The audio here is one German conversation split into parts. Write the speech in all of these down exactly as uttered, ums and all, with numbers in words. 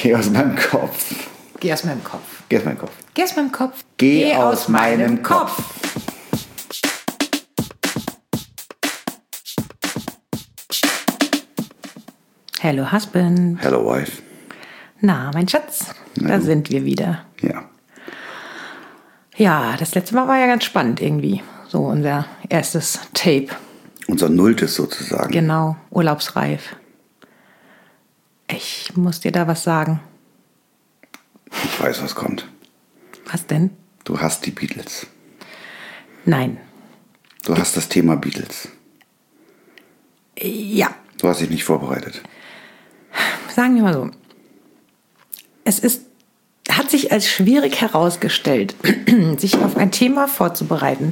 Geh aus meinem Kopf. Geh aus meinem Kopf. Geh aus meinem Kopf. Geh aus meinem Kopf. Geh, Geh aus, aus meinem, meinem Kopf. Kopf. Hello, Husband. Hello, Wife. Na, mein Schatz, Na, da du. sind wir wieder. Ja. Ja, das letzte Mal war ja ganz spannend irgendwie. So unser erstes Tape. Unser Nulltes sozusagen. Genau, urlaubsreif. Ich muss dir da was sagen. Ich weiß, was kommt. Was denn? Du hast die Beatles. Nein. Du hast das Thema Beatles. Ja. Du hast dich nicht vorbereitet. Sagen wir mal so. Es ist, hat sich als schwierig herausgestellt, sich auf ein Thema vorzubereiten,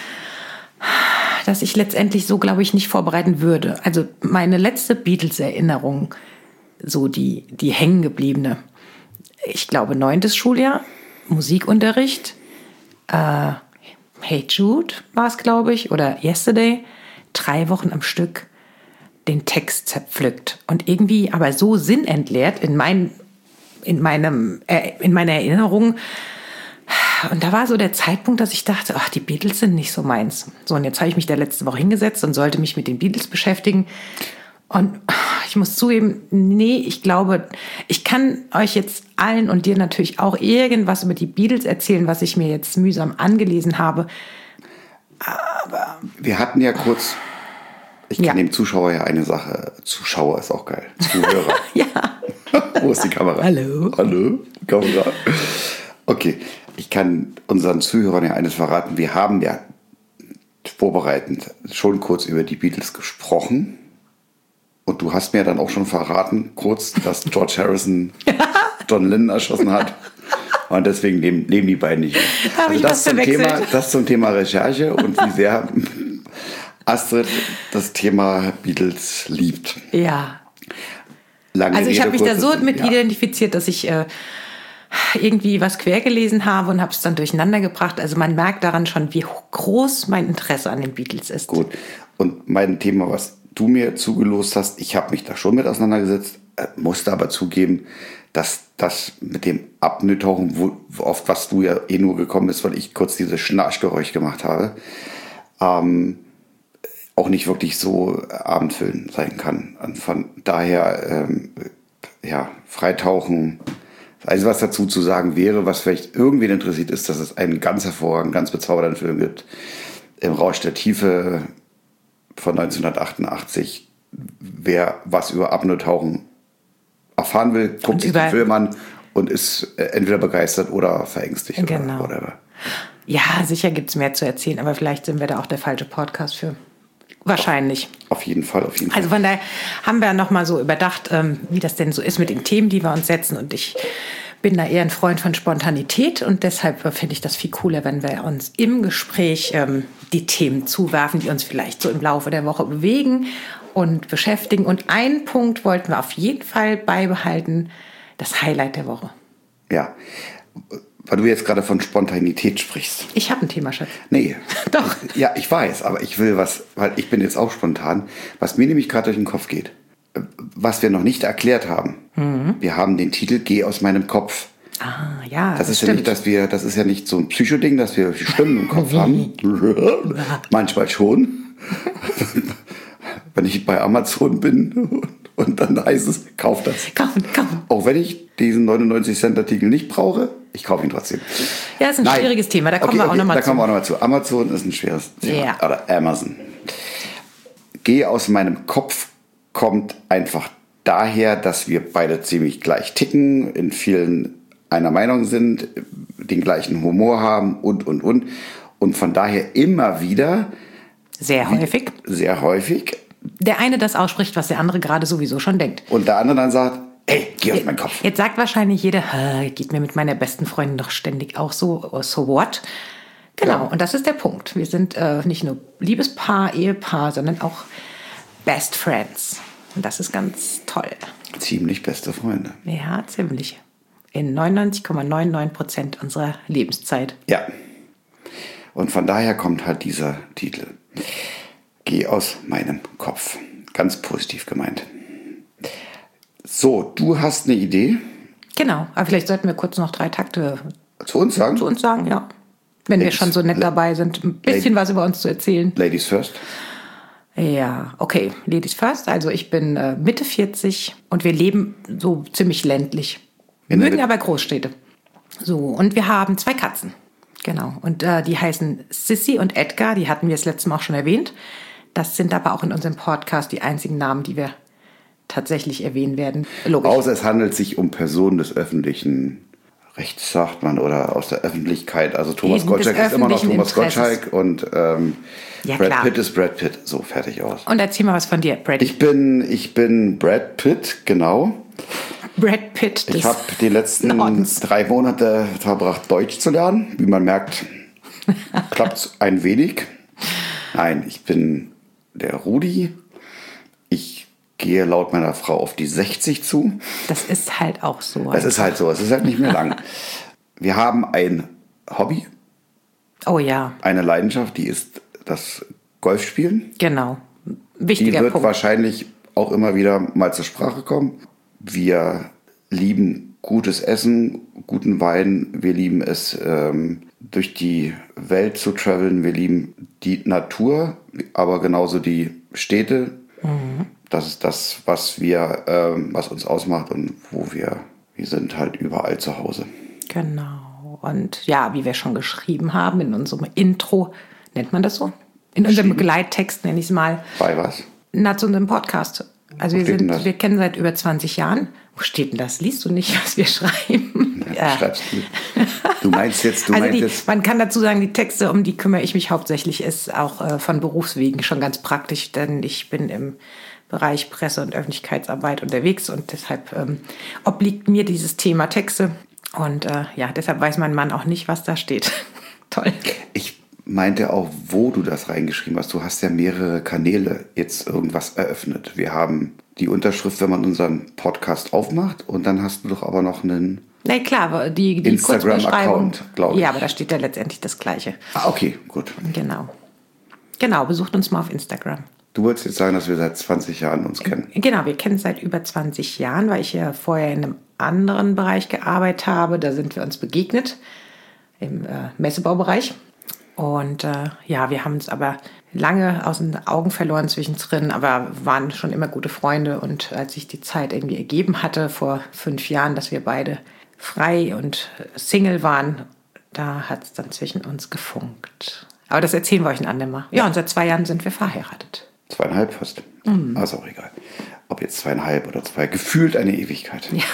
das ich letztendlich so, glaube ich, nicht vorbereiten würde. Also meine letzte Beatles-Erinnerung, so die, die hängengebliebene, ich glaube, neuntes Schuljahr, Musikunterricht, äh, Hey Jude war es, glaube ich, oder Yesterday, drei Wochen am Stück den Text zerpflückt und irgendwie aber so sinnentleert in, mein, in, meinem, äh, in meiner Erinnerung. Und da war so der Zeitpunkt, dass ich dachte, ach, die Beatles sind nicht so meins. So, und jetzt habe ich mich da letzte Woche hingesetzt und sollte mich mit den Beatles beschäftigen. Und ich muss zugeben, nee, ich glaube, ich kann euch jetzt allen und dir natürlich auch irgendwas über die Beatles erzählen, was ich mir jetzt mühsam angelesen habe. Aber wir hatten ja kurz, ich kann ja. dem Zuschauer ja eine Sache, Zuschauer ist auch geil, Zuhörer. Ja. Wo ist die Kamera? Hallo. Hallo, Kamera. Okay, ich kann unseren Zuhörern ja eines verraten. Wir haben ja vorbereitend schon kurz über die Beatles gesprochen. Und du hast mir dann auch schon verraten, kurz, dass George Harrison John Lennon erschossen hat. Und deswegen leben, leben die beiden nicht mehr. Habe also ich das, was zum verwechselt? Thema, das zum Thema Recherche und wie sehr Astrid das Thema Beatles liebt. Ja. Lange also ich habe mich da so mit ja. identifiziert, dass ich äh, irgendwie was quer gelesen habe und habe es dann durcheinander gebracht. Also man merkt daran schon, wie groß mein Interesse an den Beatles ist. Gut. Und mein Thema, was du mir zugelost hast, ich habe mich da schon mit auseinandergesetzt, äh, musste aber zugeben, dass das mit dem Apnoe-Tauchen, wo, auf was du ja eh nur gekommen bist, weil ich kurz dieses Schnarchgeräusch gemacht habe, ähm, auch nicht wirklich so abendfüllend sein kann. Und von daher, ähm, ja, Freitauchen, also was dazu zu sagen wäre, was vielleicht irgendwen interessiert, ist, dass es einen ganz hervorragenden, ganz bezaubernden Film gibt, Im Rausch der Tiefe von neunzehnhundertachtundachtzig. Wer was über Apnoe-Tauchen erfahren will, guckt sich den Film an und ist entweder begeistert oder verängstigt. Genau. Oder whatever. Ja, sicher gibt es mehr zu erzählen, aber vielleicht sind wir da auch der falsche Podcast für. Wahrscheinlich. Auf, auf jeden Fall, auf jeden Fall. Also von daher haben wir noch mal so überdacht, ähm, wie das denn so ist mit den Themen, die wir uns setzen. Und ich bin da eher ein Freund von Spontanität und deshalb finde ich das viel cooler, wenn wir uns im Gespräch ähm, die Themen zuwerfen, die uns vielleicht so im Laufe der Woche bewegen und beschäftigen. Und einen Punkt wollten wir auf jeden Fall beibehalten, das Highlight der Woche. Ja, weil du jetzt gerade von Spontanität sprichst. Ich habe ein Thema, Schatz. Nee. Doch. Ja, ich weiß, aber ich will was, weil ich bin jetzt auch spontan, was mir nämlich gerade durch den Kopf geht. Was wir noch nicht erklärt haben. Mhm. Wir haben den Titel Geh aus meinem Kopf. Ah, ja. Das, das ist stimmt. ja nicht, dass wir, das ist ja nicht so ein Psychoding, dass wir Stimmen im Kopf haben. Manchmal schon. Wenn ich bei Amazon bin und dann heißt es, kauf das. Kaufen, kaufen. Auch wenn ich diesen neunundneunzig Cent Artikel nicht brauche, ich kaufe ihn trotzdem. Ja, das ist ein Nein. schwieriges Thema, da kommen okay, wir auch okay, nochmal zu. Da kommen wir auch noch nochmal zu. Amazon ist ein schweres Thema. Ja. Oder Amazon. Geh aus meinem Kopf kommt einfach daher, dass wir beide ziemlich gleich ticken, in vielen einer Meinung sind, den gleichen Humor haben und, und, und. Und von daher immer wieder... Sehr häufig. Sehr häufig. Der eine das ausspricht, was der andere gerade sowieso schon denkt. Und der andere dann sagt, ey, geh aus meinem Kopf. Jetzt sagt wahrscheinlich jeder, geht mir mit meiner besten Freundin doch ständig auch so, so what? Genau, ja. Und das ist der Punkt. Wir sind äh, nicht nur Liebespaar, Ehepaar, sondern auch Best Friends. Und das ist ganz toll. Ziemlich beste Freunde. Ja, ziemlich. In neunundneunzig Komma neunundneunzig Prozent unserer Lebenszeit. Ja. Und von daher kommt halt dieser Titel. Geh aus meinem Kopf. Ganz positiv gemeint. So, du hast eine Idee. Genau, aber vielleicht sollten wir kurz noch drei Takte Zu uns sagen? zu uns sagen, ja. Wenn wir Ladies- schon so nett dabei sind, ein bisschen Ladies- was über uns zu erzählen. Ladies first. Ja, okay, Ladies first. Also ich bin äh, Mitte vierzig und wir leben so ziemlich ländlich. Wir In der mögen Mitte- aber Großstädte. So, und wir haben zwei Katzen. Genau, und äh, die heißen Sissy und Edgar, die hatten wir das letzte Mal auch schon erwähnt. Das sind aber auch in unserem Podcast die einzigen Namen, die wir tatsächlich erwähnen werden. Logisch. Außer es handelt sich um Personen des öffentlichen Rechts, sagt man, oder aus der Öffentlichkeit. Also Thomas Eben, des Gottschalk ist immer noch öffentlichen Thomas Interesses. Gottschalk und ähm, Ja, Brad klar. Pitt ist Brad Pitt. So, fertig aus. Und erzähl mal was von dir, Brad. Ich bin, ich bin Brad Pitt, genau. Brad Pitt des Ich habe die letzten Nordens. drei Monate verbracht, Deutsch zu lernen. Wie man merkt, klappt es ein wenig. Nein, ich bin der Rudi. Ich gehe laut meiner Frau auf die sechzig zu. Das ist halt auch so. Das ist halt so, es ist halt nicht mehr lang. Wir haben ein Hobby, Oh ja, eine Leidenschaft, die ist das Golfspielen. genau. Die Wichtiger wird Punkt. wahrscheinlich auch immer wieder mal zur Sprache kommen. Wir lieben gutes Essen, guten Wein. Wir lieben es, ähm, durch die Welt zu traveln. Wir lieben die Natur, aber genauso die Städte. Mhm. Das ist das, was wir, ähm, was uns ausmacht und wo wir, wir sind halt überall zu Hause. Genau. Und ja, wie wir schon geschrieben haben in unserem Intro, nennt man das so? In unserem Begleittext nenne ich es mal, Bei was? na, zu unserem Podcast. Also Wo wir steht denn sind, das? wir kennen seit über zwanzig Jahren. Wo steht denn das? Liest du nicht, was wir schreiben? Ja. Schreibst du. Du meinst jetzt, du also meinst die, jetzt. man kann dazu sagen, die Texte, um die kümmere ich mich hauptsächlich, ist auch äh, von Berufswegen schon ganz praktisch, denn ich bin im Bereich Presse- und Öffentlichkeitsarbeit unterwegs und deshalb ähm, obliegt mir dieses Thema Texte. Und äh, ja, deshalb weiß mein Mann auch nicht, was da steht. Toll. Ich meinte auch, wo du das reingeschrieben hast. Du hast ja mehrere Kanäle jetzt irgendwas eröffnet. Wir haben die Unterschrift, wenn man unseren Podcast aufmacht, und dann hast du doch aber noch einen. Na klar, aber die, die Instagram-Account, Kurzbeschreibung. glaub ich. Ja, aber da steht ja letztendlich das Gleiche. Ah, okay, gut. Genau. Genau, besucht uns mal auf Instagram. Du wolltest jetzt sagen, dass wir seit zwanzig Jahren uns kennen. Genau, wir kennen es seit über zwanzig Jahren, weil ich ja vorher in einem anderen Bereich gearbeitet habe. Da sind wir uns begegnet, im äh, Messebaubereich. Und äh, ja, wir haben uns aber lange aus den Augen verloren zwischendrin, aber waren schon immer gute Freunde. Und als sich die Zeit irgendwie ergeben hatte, vor fünf Jahren, dass wir beide frei und Single waren, da hat es dann zwischen uns gefunkt. Aber das erzählen wir euch ein andermal. Ja, und seit zwei Jahren sind wir verheiratet. Zweieinhalb fast. Mhm. ist auch egal. Ob jetzt zweieinhalb oder zwei. Gefühlt eine Ewigkeit. Ja,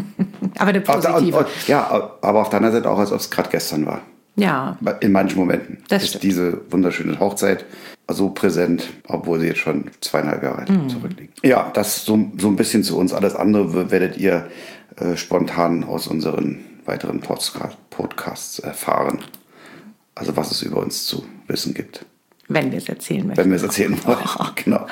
aber eine Auf der, positive. und, ja, aber auf der anderen Seite auch, als ob es gerade gestern war. Ja, In manchen Momenten Das ist stimmt. diese wunderschöne Hochzeit so präsent, obwohl sie jetzt schon zweieinhalb Jahre Mhm. zurückliegt. Ja, das so, so ein bisschen zu uns. Alles andere werdet ihr äh, spontan aus unseren weiteren Podca- Podcasts erfahren. Also was es über uns zu wissen gibt. wenn wir es erzählen möchten. Wenn wir es erzählen wollen. Genau.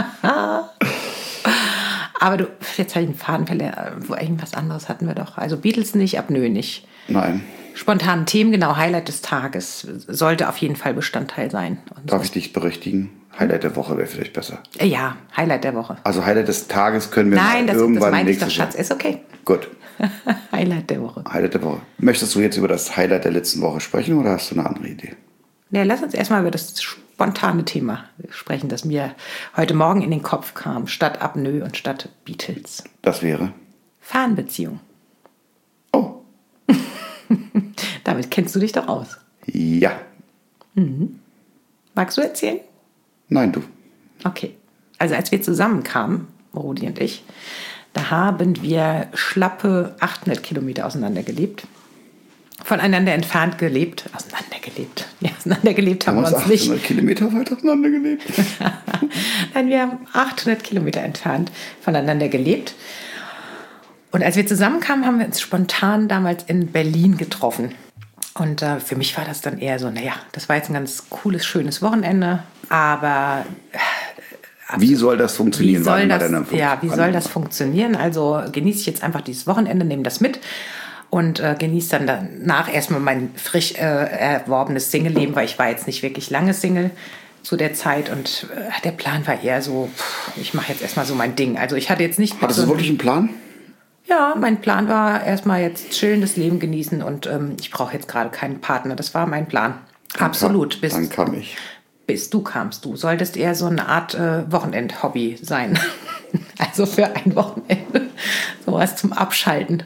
Aber du, jetzt habe ich einen Faden verloren. Wo irgendwas anderes hatten wir doch. Also Beatles nicht, Apnoe nicht. Nein. Spontanen Themen, genau, Highlight des Tages. Sollte auf jeden Fall Bestandteil sein. Und Darf ich dich berichtigen? Highlight der Woche wäre vielleicht besser. äh, ja, Highlight der Woche. Also Highlight des Tages können wir Nein, mal das, das irgendwann meine ich doch, nächstes Jahr. Schatz. Ist okay. Gut. Highlight der Woche. Highlight der Woche. Möchtest du jetzt über das Highlight der letzten Woche sprechen oder hast du eine andere Idee? Ja, lass uns erstmal über das spontane Thema sprechen, das mir heute Morgen in den Kopf kam. Statt Apnoe und statt Beatles. Das wäre? Fernbeziehung. Oh, Damit kennst du dich doch aus. ja. Magst du erzählen? Nein, du. Okay. Also als wir zusammenkamen, Rudi und ich, da haben wir schlappe achthundert Kilometer auseinander gelebt. Voneinander entfernt gelebt. Auseinander gelebt. Ja, auseinander gelebt haben Haben wir wir uns uns nicht. achthundert Kilometer weit auseinander gelebt? Nein, wir haben achthundert Kilometer entfernt voneinander gelebt. Und als wir zusammenkamen, haben wir uns spontan damals in Berlin getroffen. Und äh, für mich war das dann eher so, naja, das war jetzt ein ganz cooles, schönes Wochenende, aber Wie soll das wie funktionieren? soll Warte mal, das, deine- ja, wie soll das funktionieren? Also genieße ich jetzt einfach dieses Wochenende, nehme das mit und äh, genieße dann danach erstmal mein frisch äh, erworbenes Single-Leben, weil ich war jetzt nicht wirklich lange Single zu der Zeit und äh, der Plan war eher so, pff, ich mache jetzt erstmal so mein Ding. Also ich hatte jetzt nicht... Hattest du so- wirklich einen Plan? Ja, mein Plan war erstmal jetzt chillen, das Leben genießen und ähm, ich brauche jetzt gerade keinen Partner. Das war mein Plan. Dann Absolut. Kam, bis, dann kam ich. Bis du kamst. Du solltest eher so eine Art äh, Wochenend-Hobby sein. Also für ein Wochenende. Sowas zum Abschalten.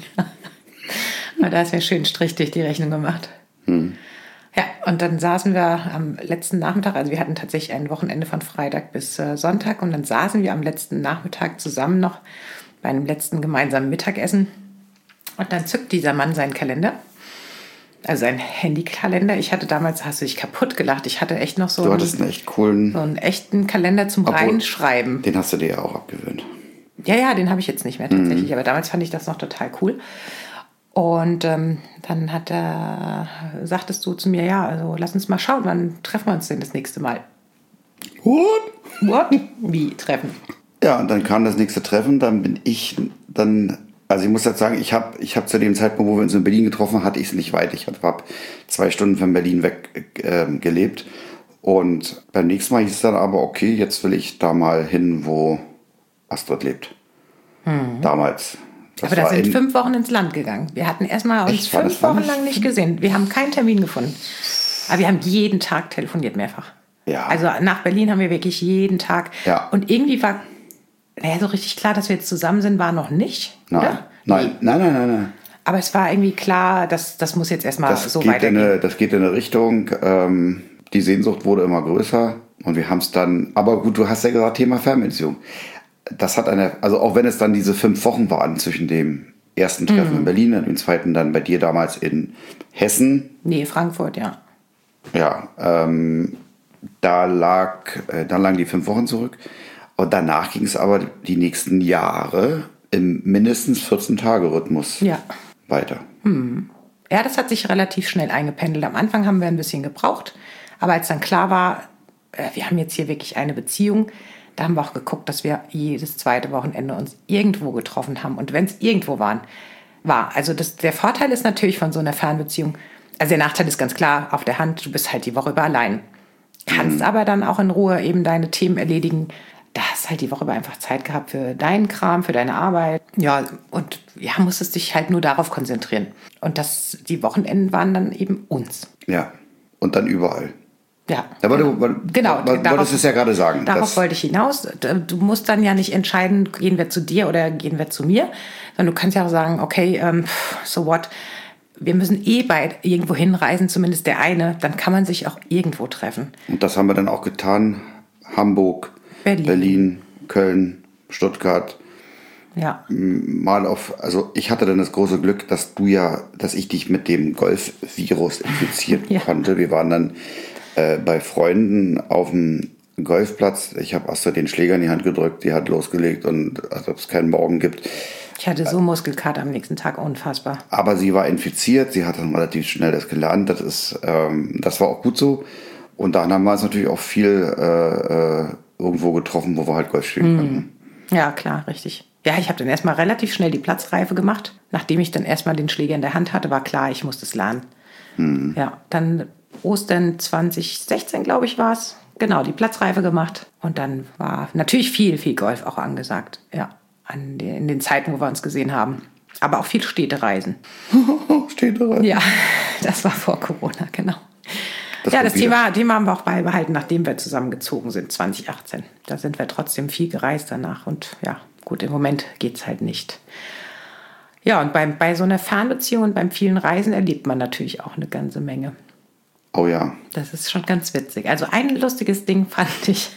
Aber da ist mir schön Strich durch die Rechnung gemacht. Hm. Ja, und dann saßen wir am letzten Nachmittag, also wir hatten tatsächlich ein Wochenende von Freitag bis äh, Sonntag und dann saßen wir am letzten Nachmittag zusammen noch bei einem letzten gemeinsamen Mittagessen und dann zückt dieser Mann seinen Kalender, also seinen Handykalender. Ich hatte damals, hast du dich kaputt gelacht, ich hatte echt noch so, du einen, hattest einen echt coolen, so einen echten Kalender zum Obwohl, Reinschreiben. Den hast du dir ja auch abgewöhnt. Ja, ja, den habe ich jetzt nicht mehr tatsächlich, Mhm. aber damals fand ich das noch total cool. Und ähm, dann hat er, sagtest du zu mir, ja, also lass uns mal schauen, wann treffen wir uns denn das nächste Mal? What? What? Wie treffen? Ja, und dann kam das nächste Treffen, dann bin ich dann, also ich muss jetzt sagen, ich habe ich hab zu dem Zeitpunkt, wo wir uns in Berlin getroffen haben, hatte ich es nicht weit. Ich habe zwei Stunden von Berlin weg äh, gelebt und beim nächsten Mal hieß es dann aber, okay, jetzt will ich da mal hin, wo Astrid lebt. Hm. Damals. Das aber da sind fünf Wochen ins Land gegangen. Wir hatten erstmal uns fünf Wochen lang nicht gesehen. Wir haben keinen Termin gefunden. Aber wir haben jeden Tag telefoniert, mehrfach. Ja. Also nach Berlin haben wir wirklich jeden Tag. Ja. Und irgendwie war, naja, so richtig klar, dass wir jetzt zusammen sind, war noch nicht. Nein, oder? nein, nein, nein, nein, nein. Aber es war irgendwie klar, dass das muss jetzt erstmal so geht weitergehen. In eine, das geht in eine Richtung, ähm, die Sehnsucht wurde immer größer. Und wir haben es dann, aber gut, du hast ja gesagt, Thema Fernbeziehung. Das hat eine, also auch wenn es dann diese fünf Wochen waren zwischen dem ersten Treffen mhm. in Berlin und dem zweiten dann bei dir damals in Hessen. Nee, Frankfurt, ja. Ja, ähm, da lag, äh, dann lagen die fünf Wochen zurück. Und danach ging es aber die nächsten Jahre im mindestens vierzehn-Tage-Rhythmus ja. weiter. Hm. Ja, das hat sich relativ schnell eingependelt. Am Anfang haben wir ein bisschen gebraucht, aber als dann klar war, äh, wir haben jetzt hier wirklich eine Beziehung, da haben wir auch geguckt, dass wir jedes zweite Wochenende uns irgendwo getroffen haben. Und wenn es irgendwo waren, war. Also das, der Vorteil ist natürlich von so einer Fernbeziehung, also der Nachteil ist ganz klar auf der Hand, du bist halt die Woche über allein. Kannst mhm. aber dann auch in Ruhe eben deine Themen erledigen. Da hast halt die Woche über einfach Zeit gehabt für deinen Kram, für deine Arbeit. Ja, und ja, musstest dich halt nur darauf konzentrieren. Und das, die Wochenenden waren dann eben uns. Ja, und dann überall. Ja, aber du, genau. Du wolltest es ja gerade sagen. Darauf wollte ich hinaus. Du musst dann ja nicht entscheiden, gehen wir zu dir oder gehen wir zu mir, sondern du kannst ja auch sagen, okay, um, so what, wir müssen eh beide irgendwo hinreisen, zumindest der eine, dann kann man sich auch irgendwo treffen. Und das haben wir dann auch getan. Hamburg, Berlin, Berlin Köln, Stuttgart. Ja. Mal auf, also ich hatte dann das große Glück, dass du ja, dass ich dich mit dem Golf-Virus infizieren ja. konnte. Wir waren dann bei Freunden auf dem Golfplatz. Ich habe Astrid den Schläger in die Hand gedrückt, die hat losgelegt und als ob es keinen Morgen gibt. Ich hatte so Muskelkater am nächsten Tag, unfassbar. Aber sie war infiziert, sie hat dann relativ schnell das gelernt. Das ist, ähm, das war auch gut so. Und dann haben wir uns natürlich auch viel äh, irgendwo getroffen, wo wir halt Golf spielen mhm. konnten. Ja, klar, richtig. Ja, ich habe dann erstmal relativ schnell die Platzreife gemacht. Nachdem ich dann erstmal den Schläger in der Hand hatte, war klar, ich muss das lernen. Mhm. Ja, dann Ostern zwanzig sechzehn, glaube ich, war es. Genau, die Platzreife gemacht. Und dann war natürlich viel, viel Golf auch angesagt. Ja, an den, in den Zeiten, wo wir uns gesehen haben. Aber auch viel Städtereisen. Städtereisen? Ja, das war vor Corona, genau. Das ja, das Thema, Thema haben wir auch beibehalten, nachdem wir zusammengezogen sind, zwanzig achtzehn. Da sind wir trotzdem viel gereist danach. Und ja, gut, im Moment geht es halt nicht. Ja, und beim, bei so einer Fernbeziehung und beim vielen Reisen erlebt man natürlich auch eine ganze Menge. Oh ja. Das ist schon ganz witzig. Also ein lustiges Ding fand ich.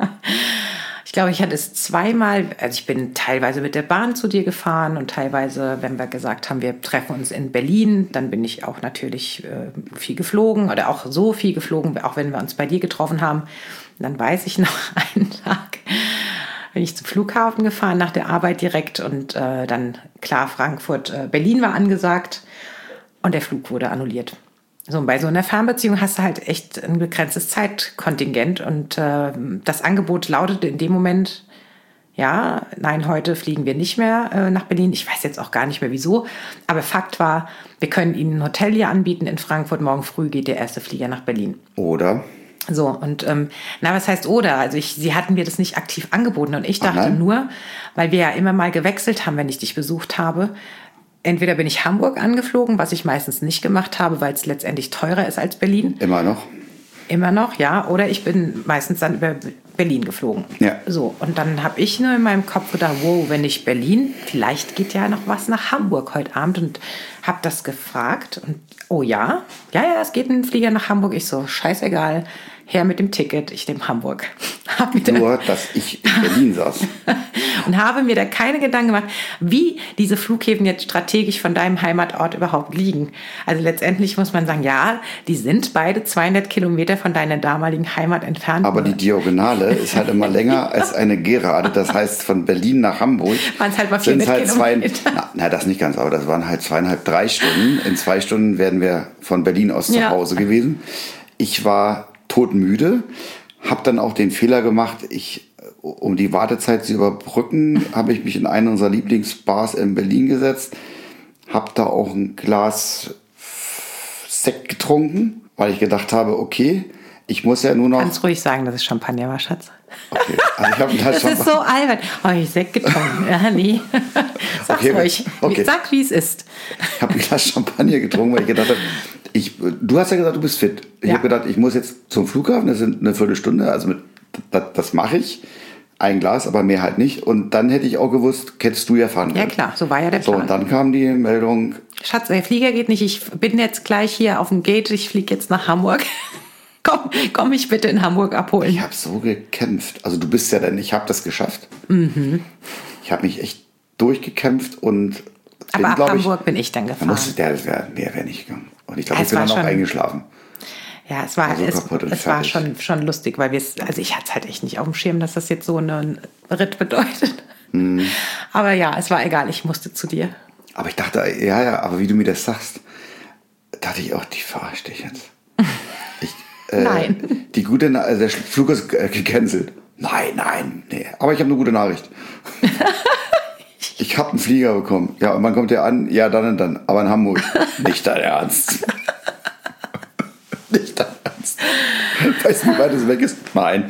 Ich glaube, ich hatte es zweimal, also ich bin teilweise mit der Bahn zu dir gefahren und teilweise, wenn wir gesagt haben, wir treffen uns in Berlin, dann bin ich auch natürlich äh, viel geflogen oder auch so viel geflogen, auch wenn wir uns bei dir getroffen haben. Und dann weiß ich noch einen Tag, bin ich zum Flughafen gefahren nach der Arbeit direkt und äh, dann, klar, Frankfurt, äh, Berlin war angesagt und der Flug wurde annulliert. So, und bei so einer Fernbeziehung hast du halt echt ein begrenztes Zeitkontingent und äh, das Angebot lautete in dem Moment, ja, nein, heute fliegen wir nicht mehr äh, nach Berlin. Ich weiß jetzt auch gar nicht mehr wieso, aber Fakt war, wir können Ihnen ein Hotel hier anbieten in Frankfurt. Morgen früh geht der erste Flieger nach Berlin. Oder? So, und ähm, na, was heißt oder? Also ich, sie hatten mir das nicht aktiv angeboten und ich dachte nur, weil wir ja immer mal gewechselt haben, wenn ich dich besucht habe, entweder bin ich Hamburg angeflogen, was ich meistens nicht gemacht habe, weil es letztendlich teurer ist als Berlin. Immer noch? Immer noch, ja. Oder ich bin meistens dann über Berlin geflogen. Ja. So, und dann habe ich nur in meinem Kopf gedacht, wow, wenn nicht Berlin, vielleicht geht ja noch was nach Hamburg heute Abend. Und habe das gefragt. Und oh ja, ja, ja, es geht ein Flieger nach Hamburg. Ich so, scheißegal, her mit dem Ticket, ich nehme Hamburg. Nur, dass ich in Berlin saß. Und habe mir da keine Gedanken gemacht, wie diese Flughäfen jetzt strategisch von deinem Heimatort überhaupt liegen. Also letztendlich muss man sagen, ja, die sind beide zweihundert Kilometer von deiner damaligen Heimat entfernt. Aber die Diagonale ist halt immer länger als eine Gerade. Das heißt, von Berlin nach Hamburg waren es halt mal sind vierhundert halt Kilometer. Zwei, na, na, das nicht ganz, aber das waren halt zweieinhalb, drei Stunden. In zwei Stunden wären wir von Berlin aus zu Ja. Hause gewesen. Ich war todmüde, habe dann auch den Fehler gemacht, ich, um die Wartezeit zu überbrücken, habe ich mich in einen unserer Lieblingsbars in Berlin gesetzt, habe da auch ein Glas Sekt getrunken, weil ich gedacht habe, okay, ich muss ja nur noch... Kannst ruhig sagen, dass es Champagner war, Schatz. Okay, also ich habe ein Glas Das Champagner. ist so albern. Oh, ich Sekt getrunken. Ja, nee. Sag's Okay, ruhig. okay. Sag, wie es ist. Ich habe ein Glas Champagner getrunken, weil ich gedacht habe, ich, du hast ja gesagt, du bist fit. Ich Ja. habe gedacht, ich muss jetzt zum Flughafen, das sind eine Viertelstunde, also mit, das, das mache ich. Ein Glas, aber mehr halt nicht. Und dann hätte ich auch gewusst, hättest du ja fahren Ja können. klar, so war ja der So, Plan. und dann kam die Meldung, Schatz, der Flieger geht nicht. Ich bin jetzt gleich hier auf dem Gate. Ich fliege jetzt nach Hamburg. komm, komm mich bitte in Hamburg abholen. ich habe so gekämpft. Also du bist ja denn, ich habe das geschafft. Mhm. Ich habe mich echt durchgekämpft und bin, Aber ab glaub Hamburg ich, bin ich dann da gefahren. musste der, der, der wäre nicht gegangen. Und ich glaube, Ja, ich es bin war dann auch schon- eingeschlafen. Ja, es war, Also es, kaputt und es war fertig. schon, schon lustig, weil wir es, also ich hatte es halt echt nicht auf dem Schirm, dass das jetzt so einen Ritt bedeutet. Mhm. Aber ja, es war egal, ich musste zu dir. Aber ich dachte, ja, ja, aber wie du mir das sagst, dachte ich auch, die verarscht dich jetzt. Ich, äh, Nein. Die gute, Na- also der Flug ist äh, gecancelt. Nein, nein, nee. Aber ich habe eine gute Nachricht. Ich habe einen Flieger bekommen. Ja, und wann kommt der an? Ja, dann und dann. Aber in Hamburg. Nicht dein Ernst. Nicht dein Ernst. Weißt du, wie weit es weg ist? Nein.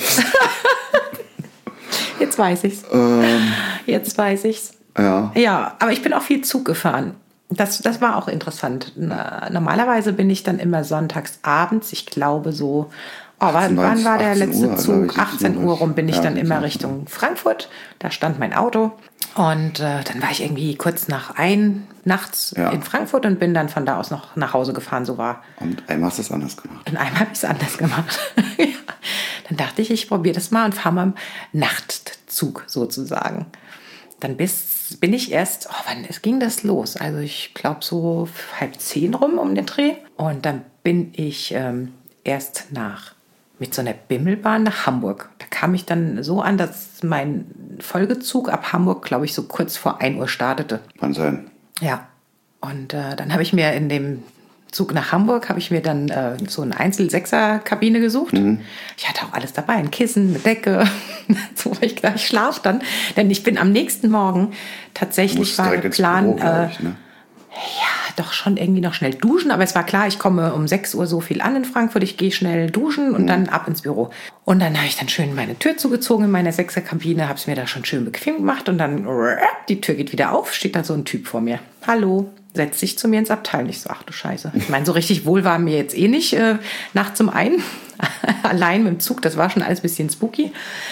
Jetzt weiß ich's. Ähm, Jetzt weiß ich's. ja. Ja, aber ich bin auch viel Zug gefahren. Das, das war auch interessant. Na, normalerweise bin ich dann immer sonntags abends, ich glaube so, oh, wann, wann war der achtzehn letzte Uhr, Zug? glaube ich, achtzehn Uhr rum bin ich ja, dann immer so. Richtung Frankfurt. Da stand mein Auto. Und äh, dann war ich irgendwie kurz nach ein nachts Ja. in Frankfurt und bin dann von da aus noch nach Hause gefahren. So war. Und einmal hast du es anders gemacht. Und einmal habe ich es anders gemacht. Ja. Dann dachte ich, ich probiere das mal und fahre mal im Nachtzug sozusagen. Dann bis, bin ich erst, oh, wann es ging das los? Also ich glaube so halb zehn rum um den Dreh. Und dann bin ich ähm, erst nach mit so einer Bimmelbahn nach Hamburg. Da kam ich dann so an, dass mein Folgezug ab Hamburg, glaube ich, so kurz vor ein Uhr startete. Kann sein. Ja, und äh, dann habe ich mir in dem Zug nach Hamburg, habe ich mir dann äh, so eine Einzel-Sechser-Kabine gesucht. Mhm. Ich hatte auch alles dabei, ein Kissen, eine Decke, so ich gleich schlaf dann. Denn ich bin am nächsten Morgen, tatsächlich Musst war direkt der ins Plan, Büro, glaub äh, ich, ne? ja, doch schon irgendwie noch schnell duschen. Aber es war klar, ich komme um sechs Uhr so viel an in Frankfurt. Ich gehe schnell duschen und dann ab ins Büro. Und dann habe ich dann schön meine Tür zugezogen in meiner Sechser-Kabine, habe es mir da schon schön bequem gemacht. Und dann, die Tür geht wieder auf, steht da so ein Typ vor mir. Hallo, setzt sich zu mir ins Abteil. Und ich so, ach du Scheiße. Ich meine, so richtig wohl war mir jetzt eh nicht äh, nachts um ein. Allein mit dem Zug, das war schon alles ein bisschen spooky.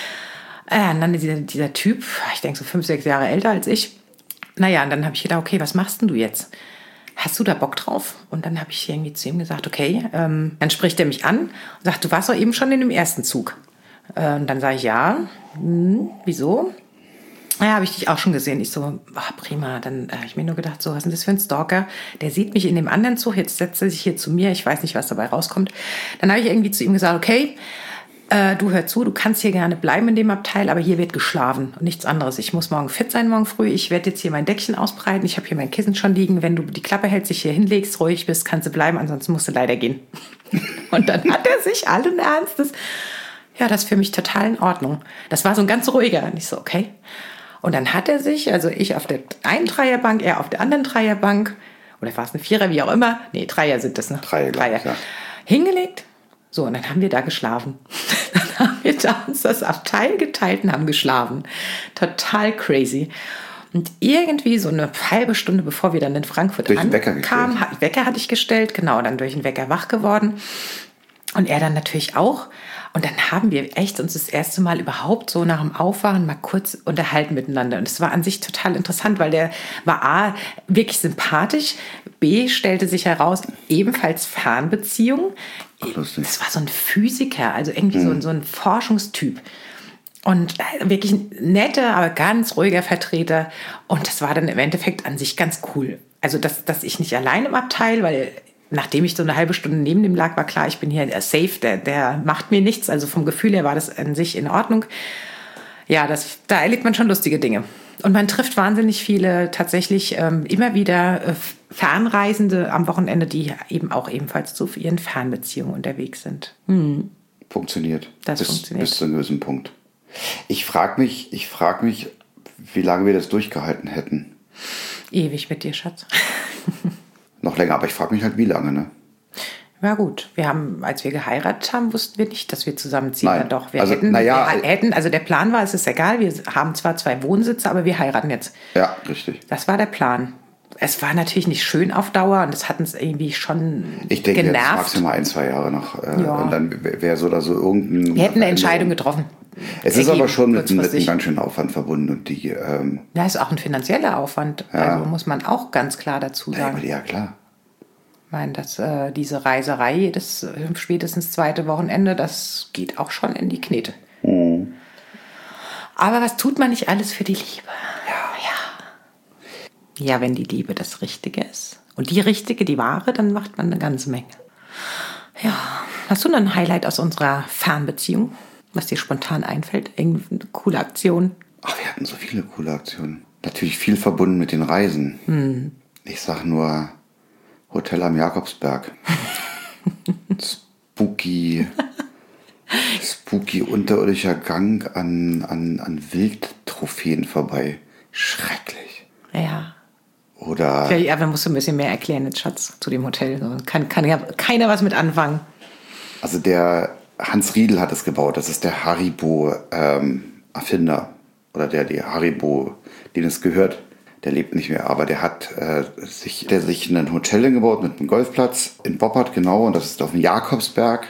Äh, und dann dieser, dieser Typ, ich denke so fünf, sechs Jahre älter als ich. Naja, und dann habe ich gedacht, okay, was machst denn du jetzt? Hast du da Bock drauf? Und dann habe ich irgendwie zu ihm gesagt, okay. Ähm, dann spricht er mich an und sagt, du warst doch eben schon in dem ersten Zug. Äh, und dann sage ich, ja. Hm, wieso? Ja, habe ich dich auch schon gesehen. Ich so, ach, prima. Dann habe ich mir nur gedacht, so, was ist denn das für ein Stalker? Der sieht mich in dem anderen Zug, jetzt setzt er sich hier zu mir. Ich weiß nicht, was dabei rauskommt. Dann habe ich irgendwie zu ihm gesagt, okay, äh, du hör zu, du kannst hier gerne bleiben in dem Abteil, aber hier wird geschlafen und nichts anderes. Ich muss morgen fit sein, morgen früh. Ich werde jetzt hier mein Deckchen ausbreiten. Ich habe hier mein Kissen schon liegen. Wenn du die Klappe hältst, dich hier hinlegst, ruhig bist, kannst du bleiben. Ansonsten musst du leider gehen. Und dann hat er sich allen Ernstes, ja, das ist für mich total in Ordnung. Das war so ein ganz ruhiger. Und ich so, okay. Und dann hat er sich, also ich auf der einen Dreierbank, er auf der anderen Dreierbank, oder war es eine Vierer, wie auch immer. Nee, Dreier sind das, ne? Dreier, glaub ich, ja. Hingelegt, So, und dann haben wir da geschlafen. Dann haben wir da uns das Abteil geteilt und haben geschlafen. Total crazy. Und irgendwie so eine halbe Stunde, bevor wir dann in Frankfurt durch den Wecker ankamen, gestellt. Wecker hatte ich gestellt, genau, dann durch den Wecker wach geworden. Und er dann natürlich auch. Und dann haben wir echt uns das erste Mal überhaupt so nach dem Aufwachen mal kurz unterhalten miteinander. Und es war an sich total interessant, weil der war A, wirklich sympathisch, B, stellte sich heraus, ebenfalls Fernbeziehung. Ach, lustig. Das war so ein Physiker, also irgendwie so, ein- so ein Forschungstyp. Und wirklich ein netter, aber ganz ruhiger Vertreter. Und das war dann im Endeffekt an sich ganz cool. Also, dass, dass ich nicht allein im Abteil, weil nachdem ich so eine halbe Stunde neben dem lag, war klar, ich bin hier safe, der, der macht mir nichts. Also vom Gefühl her war das an sich in Ordnung. Ja, das, da erlebt man schon lustige Dinge. Und man trifft wahnsinnig viele tatsächlich ähm, immer wieder äh, Fernreisende am Wochenende, die eben auch ebenfalls zu ihren Fernbeziehungen unterwegs sind. Hm. Funktioniert. Das bis, funktioniert. Bis zu einem gewissen Punkt. Ich frage mich, ich frag mich, wie lange wir das durchgehalten hätten. Ewig mit dir, Schatz. Noch länger, aber ich frage mich halt, wie lange, ne? Ja gut, wir haben, als wir geheiratet haben, wussten wir nicht, dass wir zusammenziehen. Nein. Ja, doch, wir Also, hätten, na ja, wir hätten, also der Plan war, es ist egal, wir haben zwar zwei Wohnsitze, aber wir heiraten jetzt. Ja, richtig. Das war der Plan. Es war natürlich nicht schön auf Dauer und es hat uns irgendwie schon Ich denke, jetzt genervt. maximal ein, zwei Jahre noch. Äh, Ja. Und dann wäre so oder so irgendein... Wir hätten eine Entscheidung getroffen. Es ist Ergeben, aber schon mit, mit einem kurzfristig. ganz schönen Aufwand verbunden. Und die... Ähm, Ja, ist auch ein finanzieller Aufwand. Ja. Also muss man auch ganz klar dazu ja, sagen. aber ja, klar. Ich meine, dass, äh, diese Reiserei, das äh, spätestens zweite Wochenende, das geht auch schon in die Knete. Mhm. Aber was tut man nicht alles für die Liebe? Ja, ja. Ja, wenn die Liebe das Richtige ist. Und die Richtige, die wahre, dann macht man eine ganze Menge. Ja. Hast du noch ein Highlight aus unserer Fernbeziehung, was dir spontan einfällt? Irgendeine coole Aktion? Ach, wir hatten so viele coole Aktionen. Natürlich viel verbunden mit den Reisen. Hm. Ich sag nur Hotel am Jakobsberg. Spooky, spooky unterirdischer Gang an, an, an Wildtrophäen vorbei. Schrecklich. Ja. Oder Ja, aber musst du ein bisschen mehr erklären jetzt, Schatz, zu dem Hotel. So, Kann, kann ja keiner was mit anfangen. also der Hans Riedel hat es gebaut. Das ist der Haribo-Erfinder. Oder der, der Haribo, den es gehört. Der lebt nicht mehr, aber der hat äh, sich, der sich ein Hotel hingebaut mit einem Golfplatz in Boppard, genau, und das ist auf dem Jakobsberg.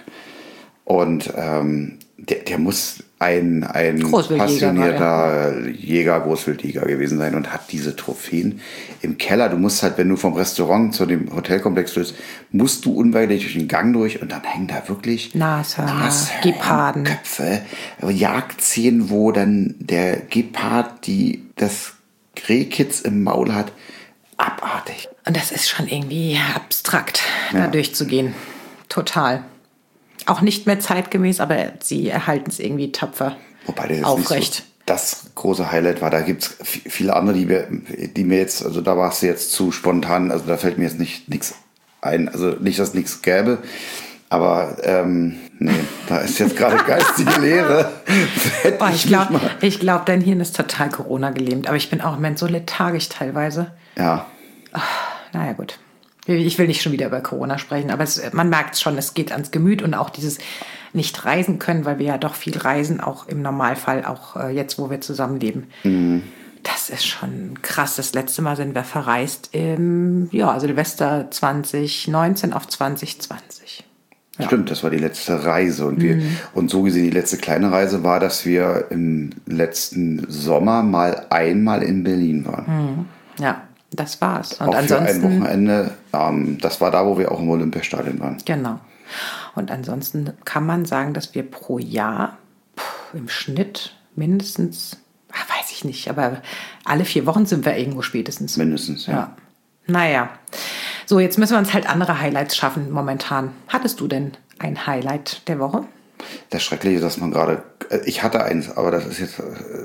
Und ähm, der, der muss ein, ein Großwildjäger passionierter Jäger, Großwildjäger gewesen sein und hat diese Trophäen im Keller. Du musst halt, wenn du vom Restaurant zu dem Hotelkomplex führst, musst du unweigerlich durch den Gang durch und dann hängen da wirklich Nashörner, Geparden. Köpfe, Jagdszenen, wo dann der Gepard die das Rehkitz im Maul hat. Abartig. Und das ist schon irgendwie abstrakt, Ja. da durchzugehen. Total. Auch nicht mehr zeitgemäß, aber sie erhalten es irgendwie tapfer Wobei das jetzt aufrecht. nicht so das große Highlight war. Da gibt es viele andere, die mir, die mir jetzt, also da warst du jetzt zu spontan, also da fällt mir jetzt nicht nichts ein. Also nicht, dass es nichts gäbe, aber ähm, nee, da ist jetzt gerade geistige Leere. Hätte Oh, ich glaube, nicht mal- ich glaub, dein Hirn ist total Corona gelähmt. Aber ich bin auch im Moment so lethargisch teilweise. Ja, Naja, gut. Ich will nicht schon wieder über Corona sprechen, aber es, man merkt es schon, es geht ans Gemüt und auch dieses nicht reisen können, weil wir ja doch viel reisen, auch im Normalfall, auch äh, jetzt, wo wir zusammenleben. Mhm. Das ist schon krass. Das letzte Mal sind wir verreist im, ja, also Silvester zwanzig neunzehn auf zwanzig zwanzig. Ja. stimmt, das war die letzte Reise. Und, wir, und so gesehen, die letzte kleine Reise war, dass wir im letzten Sommer mal einmal in Berlin waren. Ja, das war's. Und Auch für ein ansonsten, Wochenende. Ähm, das war da, wo wir auch im Olympiastadion waren. genau. Und ansonsten kann man sagen, dass wir pro Jahr puh, im Schnitt mindestens, ach, weiß ich nicht, aber alle vier Wochen sind wir irgendwo spätestens. Mindestens, ja. Ja. Naja. So, jetzt müssen wir uns halt andere Highlights schaffen momentan. Hattest du denn ein Highlight der Woche? Das Schreckliche ist, dass man gerade, äh, ich hatte eins, aber das ist jetzt, äh,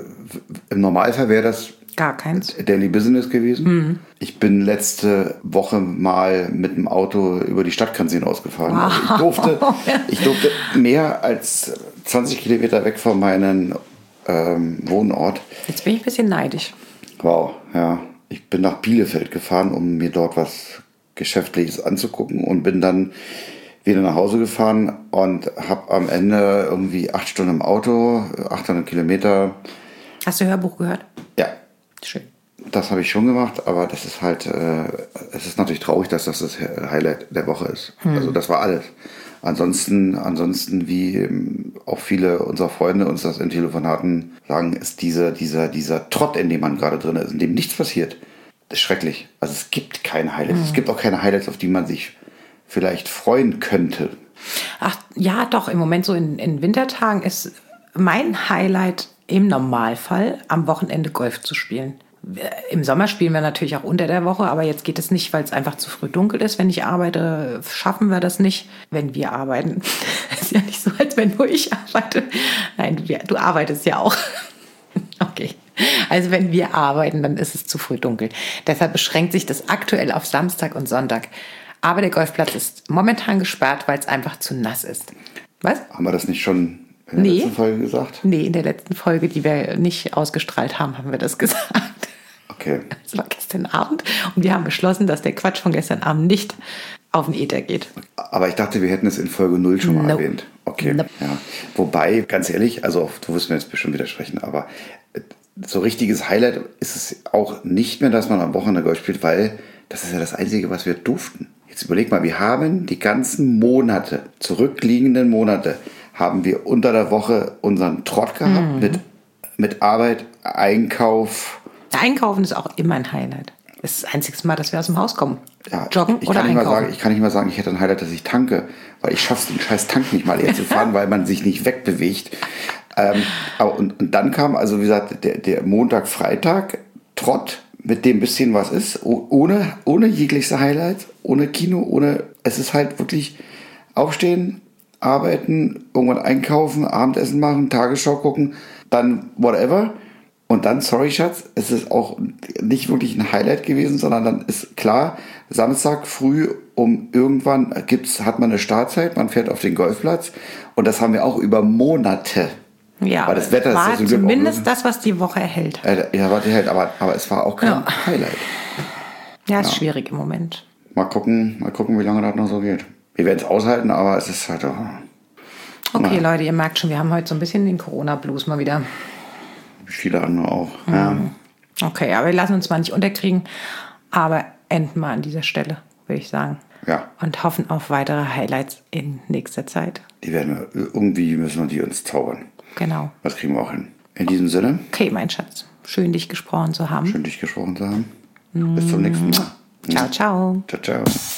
im Normalfall wäre das Gar keins. Daily Business gewesen. Ich bin letzte Woche mal mit dem Auto über die Stadtgrenze hinausgefahren. Wow. Also ich, durfte, ich durfte mehr als zwanzig Kilometer weg von meinem ähm, Wohnort. Jetzt bin ich ein bisschen neidisch. Wow, ja. Ich bin nach Bielefeld gefahren, um mir dort was Geschäftliches anzugucken und bin dann wieder nach Hause gefahren und habe am Ende irgendwie acht Stunden im Auto, achthundert Kilometer. Hast du Hörbuch gehört? Ja. Schön. Das habe ich schon gemacht, aber das ist halt, äh, es ist natürlich traurig, dass das das Highlight der Woche ist. Hm. Also das war alles. Ansonsten, ansonsten, wie ähm, auch viele unserer Freunde uns das in Telefonaten sagen, ist dieser, dieser, dieser Trott, in dem man gerade drin ist, in dem nichts passiert, ist schrecklich. Also es gibt keine Highlights. Hm. Es gibt auch keine Highlights, auf die man sich vielleicht freuen könnte. Ach ja, doch, im Moment so in, in Wintertagen ist mein Highlight im Normalfall am Wochenende Golf zu spielen. Im Sommer spielen wir natürlich auch unter der Woche, aber jetzt geht es nicht, weil es einfach zu früh dunkel ist. Wenn ich arbeite, schaffen wir das nicht. Wenn wir arbeiten, ist ja nicht so, als wenn nur ich arbeite. Nein, wir, du arbeitest ja auch. Okay. Also wenn wir arbeiten, dann ist es zu früh dunkel. Deshalb beschränkt sich das aktuell auf Samstag und Sonntag. Aber der Golfplatz ist momentan gesperrt, weil es einfach zu nass ist. Was? Haben wir das nicht schon in der nee. letzten Folge gesagt? Nee, in der letzten Folge, die wir nicht ausgestrahlt haben, haben wir das gesagt. Okay. Das war gestern Abend und wir haben beschlossen, dass der Quatsch von gestern Abend nicht auf den Äther geht. Aber ich dachte, wir hätten es in Folge null schon mal Nope. erwähnt. Okay. Nope. Ja. Wobei, ganz ehrlich, also du wirst mir jetzt bestimmt widersprechen, aber so richtiges Highlight ist es auch nicht mehr, dass man am Wochenende Golf spielt, weil das ist ja das Einzige, was wir durften. Jetzt überleg mal, wir haben die ganzen Monate, zurückliegenden Monate, haben wir unter der Woche unseren Trott gehabt mhm. mit, mit Arbeit, Einkauf. Einkaufen ist auch immer ein Highlight. Das ist das einzige Mal, dass wir aus dem Haus kommen. Ja, Joggen ich, ich oder kann nicht einkaufen. Mal sagen, ich kann nicht mal sagen, ich hätte ein Highlight, dass ich tanke, weil ich schaffe den scheiß Tank nicht mal leer zu fahren, weil man sich nicht wegbewegt. Ähm, aber und, und dann kam, also wie gesagt, der, der Montag, Freitag, Trott, mit dem bisschen was ist, ohne, ohne jegliche Highlights, ohne Kino, ohne, es ist halt wirklich aufstehen, arbeiten, irgendwann einkaufen, Abendessen machen, Tagesschau gucken, dann whatever. Und dann, sorry Schatz, es ist auch nicht wirklich ein Highlight gewesen, sondern dann ist klar, Samstag früh um irgendwann gibt's, hat man eine Startzeit, man fährt auf den Golfplatz und das haben wir auch über Monate. Ja, weil das Wetter war ist ja zumindest auch, das, was die Woche erhält. Äh, ja, warte, hält, aber, aber es war auch kein ja. Highlight. Ja, ist ja. schwierig im Moment. Mal gucken, mal gucken, wie lange das noch so geht. Wir werden es aushalten, aber es ist halt auch... Okay, na. Leute, ihr merkt schon, wir haben heute so ein bisschen den Corona-Blues mal wieder. Wie viele andere auch. Mhm. Ja. Okay, aber wir lassen uns mal nicht unterkriegen, aber enden mal an dieser Stelle, würde ich sagen. Ja. Und hoffen auf weitere Highlights in nächster Zeit. Die werden wir, irgendwie müssen wir die uns zaubern. Genau. Das kriegen wir auch hin. In diesem Sinne. Okay, mein Schatz. Schön, dich gesprochen zu haben. Schön, dich gesprochen zu haben. Mhm. Bis zum nächsten Mal. Ciao, ciao. Ciao, ciao.